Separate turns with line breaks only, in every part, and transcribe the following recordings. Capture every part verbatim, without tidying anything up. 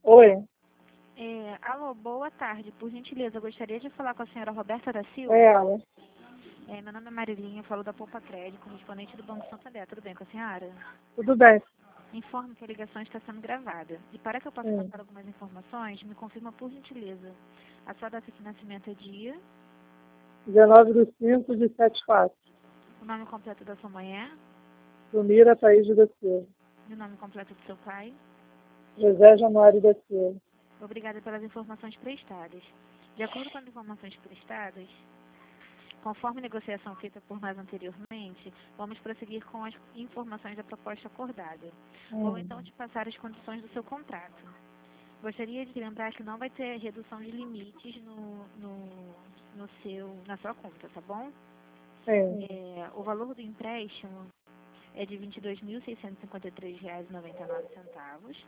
Oi,
É, alô, boa tarde. Por gentileza, eu gostaria de falar com a senhora Roberta da Silva.
é ela.
É, meu nome é Marilinha, eu falo da Poupa Crédito, correspondente do Banco Santander. Tudo bem com a senhora?
Tudo bem?
Informe que a ligação está sendo gravada. E para que eu possa
Sim.
passar algumas informações, me confirma por gentileza. A sua data de nascimento é dia,
dezenove de cinco de setenta e quatro.
o nome completo da sua mãe é,
Lumira Thaís da Silva.
e o nome completo do seu pai.
José Januário da Silva.
Obrigada pelas informações prestadas. De acordo com as informações prestadas, conforme negociação feita por nós anteriormente, vamos prosseguir com as informações da proposta acordada. Vou
Hum.
então te passar as condições do seu contrato. Gostaria de lembrar que não vai ter redução de limites no, no, no seu, na sua conta, tá bom?
Sim.
É, o valor do empréstimo é de vinte e dois mil seiscentos e cinquenta e três reais e noventa e nove centavos.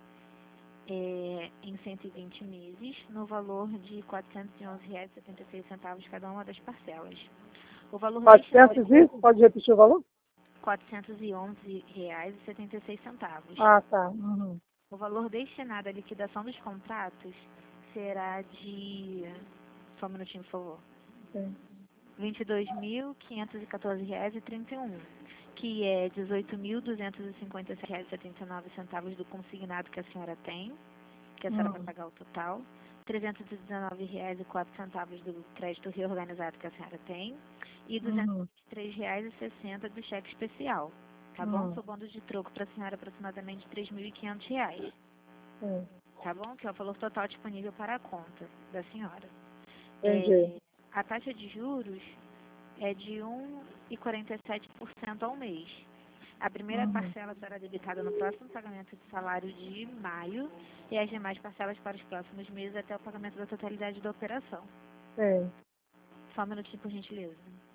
É, em cento e vinte meses, no valor de quatrocentos e onze reais e setenta e seis centavos cada uma das parcelas. O valor destinado
quatrocentos e? Pode repetir o valor?
quatrocentos e onze reais e setenta e seis centavos.
Ah, tá. Uhum.
O valor destinado à liquidação dos contratos será de... Só um minutinho, por favor.
Sim.
vinte e dois mil quinhentos e quatorze reais e trinta e um, que é dezoito mil duzentos e cinquenta e sete reais e setenta e nove centavos do consignado que a senhora tem, que a senhora vai
Uhum.
pagar o total, trezentos e dezenove reais e quatro centavos do crédito reorganizado que a senhora tem e duzentos e
Uhum.
vinte e três reais e sessenta centavos do cheque especial. Tá bom?
Uhum.
Somando de troco para a senhora aproximadamente três mil e quinhentos reais.
Sim.
Tá bom? Que é o valor total disponível para a conta da senhora.
Entendi.
É, a taxa de juros é de um vírgula quarenta e sete por cento ao mês. A primeira
Uhum.
parcela será debitada no próximo pagamento de salário de maio e as demais parcelas para os próximos meses até o pagamento da totalidade da operação.
Sim.
Só um minutinho, por gentileza.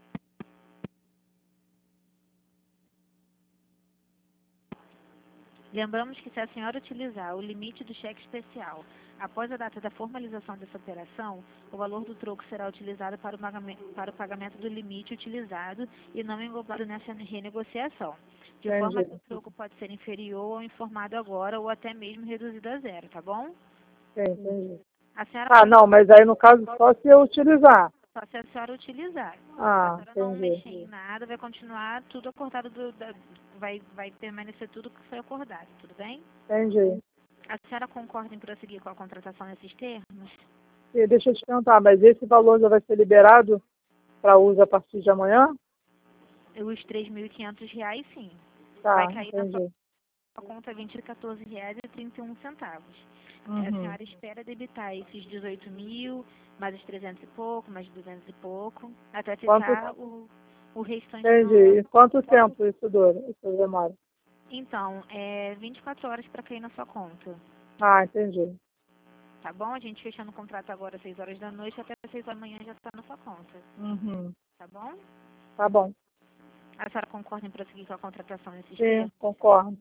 Lembramos que se a senhora utilizar o limite do cheque especial após a data da formalização dessa operação, o valor do troco será utilizado para o pagamento, para o pagamento do limite utilizado e não englobado nessa renegociação, de forma que
Entendi.
o troco pode ser inferior ao informado agora ou até mesmo reduzido a zero, tá bom?
Sim, entendi.
A senhora
Ah, não, mas aí no caso só se eu utilizar.
só se a senhora utilizar. A
Ah,
senhora não
entendi.
mexer em nada, vai continuar tudo acordado, do, da, vai, vai permanecer tudo que foi acordado, tudo bem?
Entendi.
A senhora concorda em prosseguir com a contratação nesses termos?
E deixa eu te perguntar, mas esse valor já vai ser liberado para uso a partir de amanhã?
Os três mil e quinhentos reais, sim. Vai
Tá,
cair na sua
entendi.
conta vinte e quatorze reais e trinta e um centavos. A
Uhum.
senhora espera debitar esses dezoito mil, mais os trezentos e pouco, mais duzentos e pouco, até
Quanto,
ficar o, o restante
entendi.
no...
E quanto tempo isso dura, isso demora?
Então, é vinte e quatro horas para cair na sua conta.
Ah, entendi.
Tá bom? A gente fechando o contrato agora às seis horas da noite, até às seis da manhã já está na sua conta.
Uhum.
Tá bom?
Tá bom.
A senhora concorda em prosseguir com a contratação nesses
Sim,
termos?
concordo.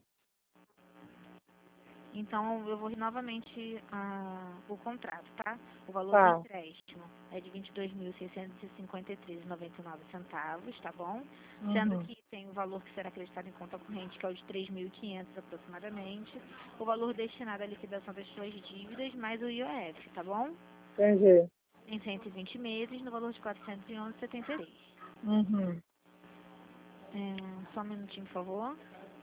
Então, eu vou novamente ah, o contrato, tá? O valor do
Tá.
empréstimo é de vinte e dois mil seiscentos e cinquenta e três reais e noventa e nove centavos, tá bom? Sendo
Uhum.
que tem o valor que será acreditado em conta corrente, que é o de três mil e quinhentos aproximadamente. O valor destinado à liquidação das suas dívidas, mais o I O F, tá bom?
Entendi.
Em cento e vinte meses, no valor de quatrocentos e onze reais e setenta e três centavos.
Uhum.
É, só um minutinho, por favor.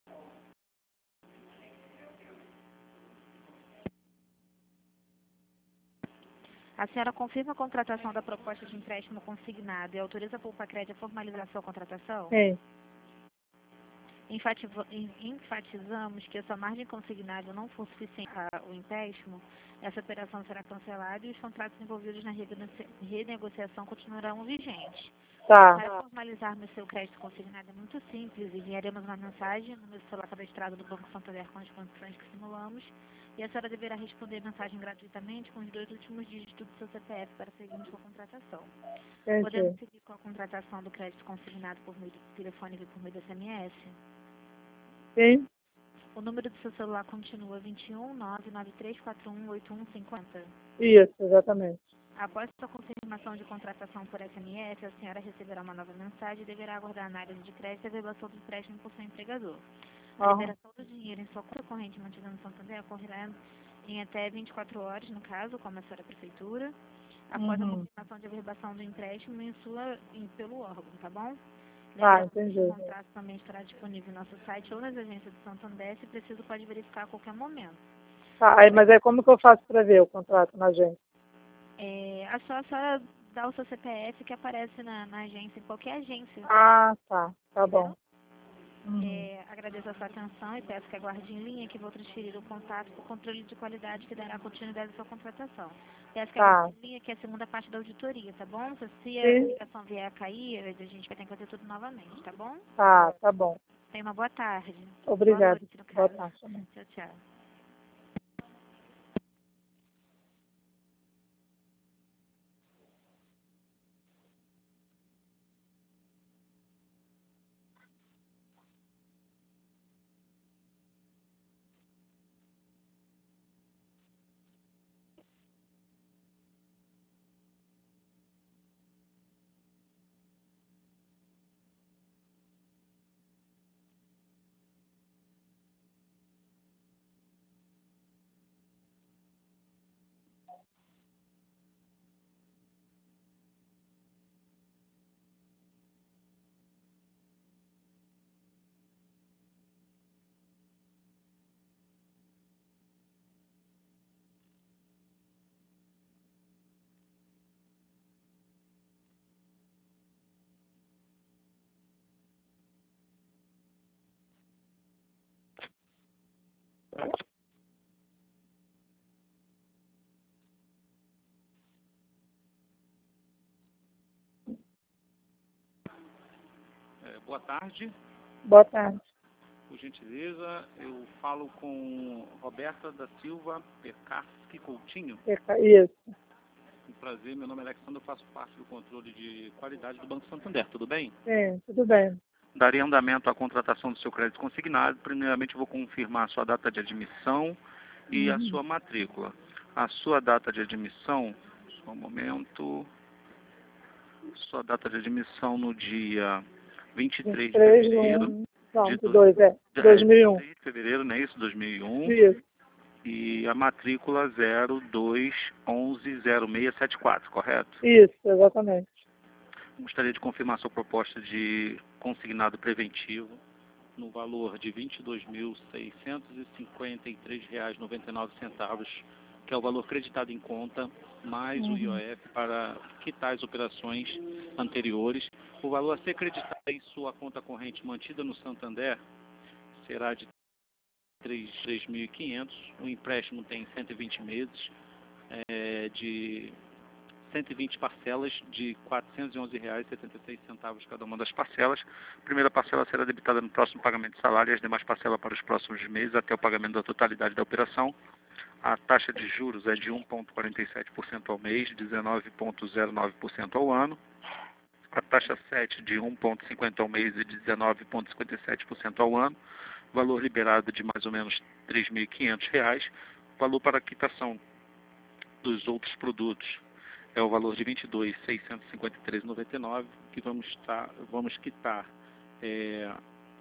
A senhora confirma a contratação da proposta de empréstimo consignado e autoriza a Poupa Crédito a formalizar sua contratação?
Sim.
Enfativa- en- Enfatizamos que se a margem consignável não for suficiente para o empréstimo, essa operação será cancelada e os contratos envolvidos na renegocia- renegociação continuarão vigentes.
Tá.
Para formalizarmos seu crédito consignado é muito simples, enviaremos uma mensagem no meu celular cadastrado do Banco Santander com as condições que simulamos e a senhora deverá responder a mensagem gratuitamente com os dois últimos dígitos do seu C P F para seguirmos com a contratação. Podemos
Entendi.
seguir com a contratação do crédito consignado por meio do telefone e por meio do S M S?
Sim.
O número do seu celular continua vinte e um nove nove três quatro um oito um cinco zero.
Isso, exatamente.
Após sua confirmação de contratação por S M S, a senhora receberá uma nova mensagem e deverá aguardar a análise de crédito e a versão do empréstimo por seu empregador. A
Aham.
liberação do dinheiro em sua conta corrente mantida no Santander ocorrerá em até vinte e quatro horas, no caso, como a senhora prefeitura, após a
Uhum.
confirmação de averbação do empréstimo em sua, em, pelo órgão, tá bom?
Tá,
Lembrando que
entendi.
o contrato também estará disponível no nosso site ou nas agências de Santander, se preciso pode verificar a qualquer momento.
Tá, aí, mas aí como que eu faço para ver o contrato na agência?
É, a só a senhora dá o seu C P F que aparece na, na agência, em qualquer agência.
Ah, tá, tá
Entendeu?
bom. Uhum.
É, agradeço a sua atenção e peço que aguarde em linha que vou transferir o contato para o controle de qualidade que dará continuidade à sua contratação. Peço que
Tá,
aguarde em linha que é a segunda parte da auditoria, tá bom? Se se a
sim,
ligação vier a cair, a gente vai ter que fazer tudo novamente, tá bom?
tá, tá bom.
Tenha uma boa tarde. Boa
Obrigada.
noite, no
Boa
caso.
tarde também.
Tchau, tchau.
É, boa tarde,
Boa tarde.
por gentileza, eu falo com Roberta da Silva Pekarski Coutinho.
Isso.
Um prazer, meu nome é Alexandre, eu faço parte do controle de qualidade do Banco Santander, tudo bem?
Sim, tudo bem.
Daria andamento à contratação do seu crédito consignado. Primeiramente, eu vou confirmar a sua data de admissão e a
Uhum.
sua matrícula. A sua data de admissão, só um momento, sua data de admissão no dia vinte e três de
23 de
fevereiro
um, não,
de
de
do-
dois, é,
é,
dois mil e um.
vinte e três de fevereiro, não é isso? dois mil e um.
Isso,
E a matrícula zero dois onze zero seis sete quatro, correto?
isso, exatamente.
Gostaria de confirmar sua proposta de consignado preventivo no valor de vinte e dois mil seiscentos e cinquenta e três reais e noventa e nove centavos, que é o valor creditado em conta, mais o
Uhum.
I O F para quitar as operações anteriores. O valor a ser creditado em sua conta corrente mantida no Santander será de três mil e quinhentos. O empréstimo tem cento e vinte meses, é, de cento e vinte parcelas de quatrocentos e onze reais e setenta e seis centavos cada uma das parcelas. A primeira parcela será debitada no próximo pagamento de salário e as demais parcelas para os próximos meses até o pagamento da totalidade da operação. A taxa de juros é de um vírgula quarenta e sete por cento ao mês, dezenove vírgula zero nove por cento ao ano. A taxa sete de um vírgula cinquenta ao mês e dezenove vírgula cinquenta e sete por cento ao ano. Valor liberado de mais ou menos três mil e quinhentos reais. Valor para quitação dos outros produtos é o valor de vinte e dois mil seiscentos e cinquenta e três reais e noventa e nove centavos, que vamos, estar, vamos quitar é,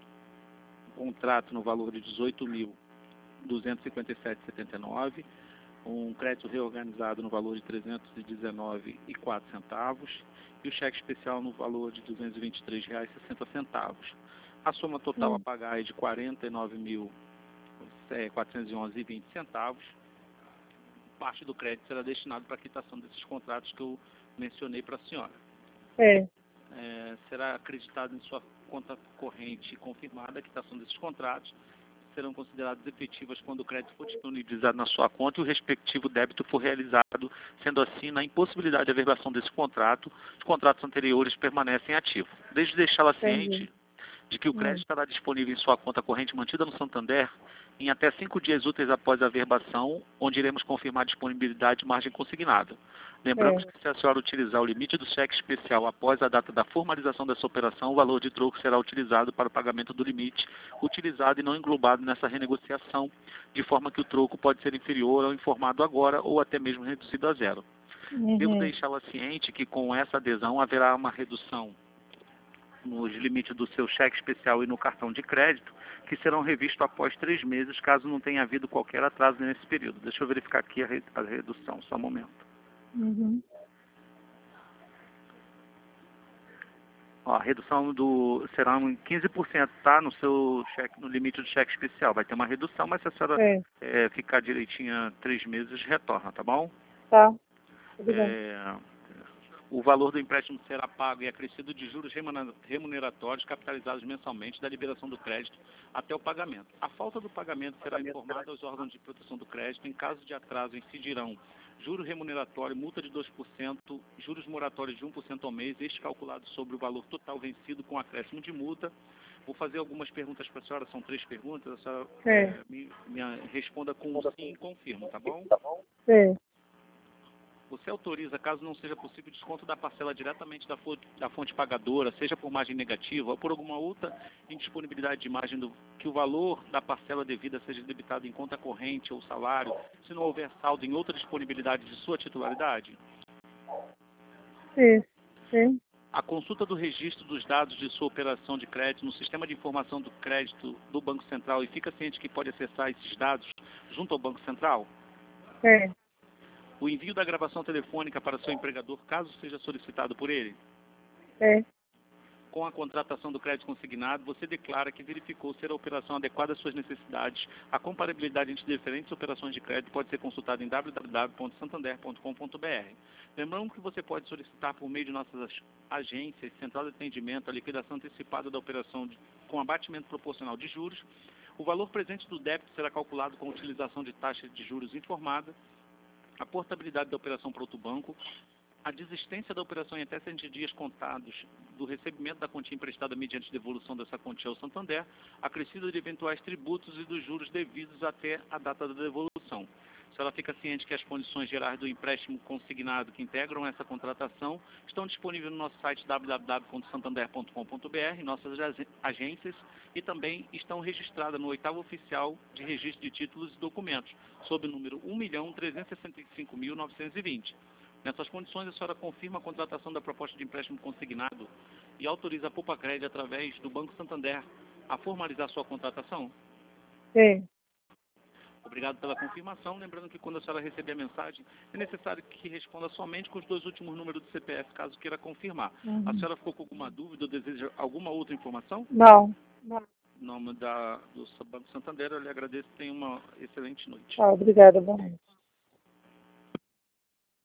um contrato no valor de dezoito mil duzentos e cinquenta e sete reais e setenta e nove centavos, um crédito reorganizado no valor de trezentos e dezenove reais e quatro centavos e o cheque especial no valor de duzentos e vinte e três reais e sessenta centavos. A soma total a
Sim.
pagar é de quarenta e nove mil quatrocentos e onze reais e vinte centavos. Parte do crédito será destinado para a quitação desses contratos que eu mencionei para a senhora.
Sim.
É, será acreditado em sua conta corrente confirmada a quitação desses contratos, serão consideradas efetivas quando o crédito for disponibilizado na sua conta e o respectivo débito for realizado, sendo assim, na impossibilidade de averbação desse contrato, os contratos anteriores permanecem ativos. Desde deixá-la
Entendi.
ciente de que o crédito
Hum.
estará disponível em sua conta corrente mantida no Santander em até cinco dias úteis após a averbação, onde iremos confirmar a disponibilidade de margem consignada. Lembramos
Sim.
que se a senhora utilizar o limite do cheque especial após a data da formalização dessa operação, o valor de troco será utilizado para o pagamento do limite utilizado e não englobado nessa renegociação, de forma que o troco pode ser inferior ao informado agora ou até mesmo reduzido a zero. Devo
Uhum.
deixá-la ciente que com essa adesão haverá uma redução nos limites do seu cheque especial e no cartão de crédito, que serão revistos após três meses, caso não tenha havido qualquer atraso nesse período. Deixa eu verificar aqui a, re a redução, só um momento.
Uhum.
Ó, a redução do, será em quinze por cento, tá? No seu cheque, no limite do cheque especial. Vai ter uma redução, mas se a senhora
É.
é, ficar direitinha três meses, retorna, tá bom?
Tá. Tudo bem.
É, o valor do empréstimo será pago e acrescido de juros remuneratórios capitalizados mensalmente da liberação do crédito até o pagamento. A falta do pagamento será informada aos órgãos de proteção do crédito. Em caso de atraso, incidirão juro remuneratório, multa de dois por cento, juros moratórios de um por cento ao mês, este calculado sobre o valor total vencido com acréscimo de multa. Vou fazer algumas perguntas para a senhora, são três perguntas, a senhora
É.
é, me, me responda com sim e confirmo, tá bom?
É.
Você autoriza, caso não seja possível, desconto da parcela diretamente da fonte, da fonte pagadora, seja por margem negativa ou por alguma outra indisponibilidade de margem, do, que o valor da parcela devida seja debitado em conta corrente ou salário, se não houver saldo em outra disponibilidade de sua titularidade?
Sim. Sim.
A consulta do registro dos dados de sua operação de crédito no sistema de informação do crédito do Banco Central e fica ciente que pode acessar esses dados junto ao Banco Central?
É.
O envio da gravação telefônica para seu empregador, caso seja solicitado por ele?
É.
Com a contratação do crédito consignado, você declara que verificou ser a operação adequada às suas necessidades. A comparabilidade entre diferentes operações de crédito pode ser consultada em w w w ponto santander ponto com ponto b r. Lembrando que você pode solicitar por meio de nossas agências, central de atendimento, a liquidação antecipada da operação de, com abatimento proporcional de juros. O valor presente do débito será calculado com a utilização de taxa de juros informada, a portabilidade da operação para outro banco, a desistência da operação em até cento dias contados do recebimento da quantia emprestada mediante devolução dessa quantia ao Santander, acrescido de eventuais tributos e dos juros devidos até a data da devolução. A senhora fica ciente que as condições gerais do empréstimo consignado que integram essa contratação estão disponíveis no nosso site w w w ponto santander ponto com ponto b r, nossas agências, e também estão registradas no oitavo oficial de registro de títulos e documentos, sob o número um milhão trezentos e sessenta e cinco mil novecentos e vinte. Nessas condições, a senhora confirma a contratação da proposta de empréstimo consignado e autoriza a Poupa Crédito, através do Banco Santander, a formalizar sua contratação?
Sim.
Obrigado pela confirmação. Lembrando que quando a senhora receber a mensagem, é necessário que responda somente com os dois últimos números do C P F, caso queira confirmar.
Uhum.
A senhora ficou com alguma dúvida ou deseja alguma outra informação?
Não. Não.
Em nome da, do Banco Santander, eu lhe agradeço e tenha uma excelente noite.
Ah, obrigada. Boa noite.